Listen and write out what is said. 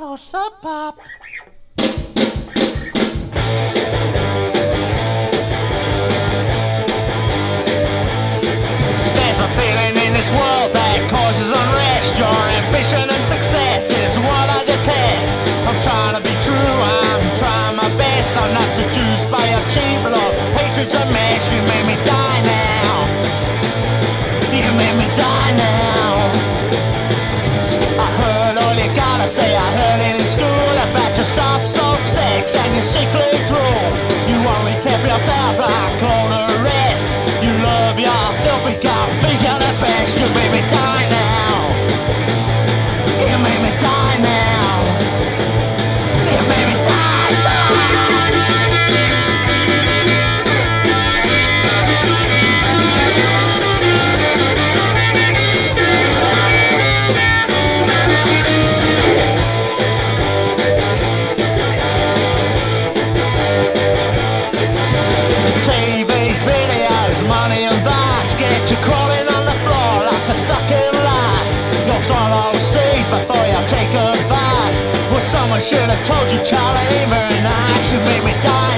Oh, Sub Pop. There's a feeling in this world that causes unrest. Your ambition and success is what I detest. I'm trying to be true, I'm trying my best. I'm not seduced by your cheap love. Hatred's a mess, you made me die now. You made me die now. I heard all you gotta say, I heard it in school about your soft sex and your secret drool. You only care for yourself like all the rest. You love your filthy cock, think you're the best. You made me die now. You made me die now. You made me die. TV's videos, money and vice get you crawling on the floor like a sucking lice. You'll swallow a seed before you take advice. Well, someone should have told you, Charlie, ain't very nice. You made me die.